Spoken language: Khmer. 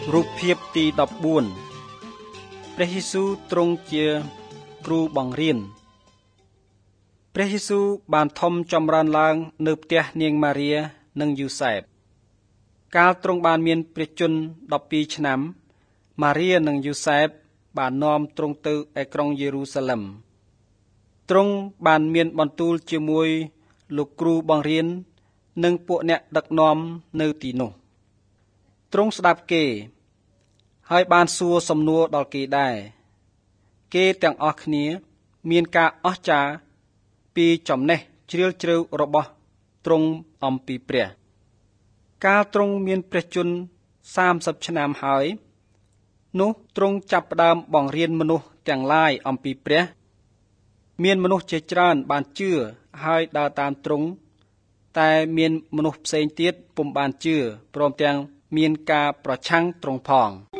រូបភាពទី14ព្រះយេស៊ូវទ្រង់ជាគ្រូបង្រៀនព្រះយេស៊ូវបានធំចម្រើនឡើងនៅផ្ទះនាងម៉ារីនិងយូសែបកាលទ្រង់បានមានព្រះជន្ម12ឆ្នាំម៉ារីនិងយូសែបបាននាំទ្រង់ទៅឯក្រុងយេរូសាឡិមទ្រង់បានមានបន្ទូលជាមួយលោកគ្រូបង្រៀននិងពួកអ្នកដឹកនាំនៅទីនោះទ្រង់ស្ដាប់គេហើយបានសួរសំណួរដល់គេដែរគេទាំងអស់គ្នាមានការអស្ចារ្យពីចំណេះជ្រាលជ្រៅរបស់ទ្រង់អំពីព្រះកាលទ្រង់មានព្រះជន្ម30ឆ្នាំហើយនោះទ្រង់ចាប់ផ្ដើមបង្រៀនមនុស្សទាំងឡាយអំពីព្រះមានមនុស្សជាច្រើនបានជឿហើយដើរតាមទ្រង់តែមានមនុស្សផ្សេងទៀតពុំបានជឿព្រមទាំងមានការប្រឆាំងទ្រង់ផង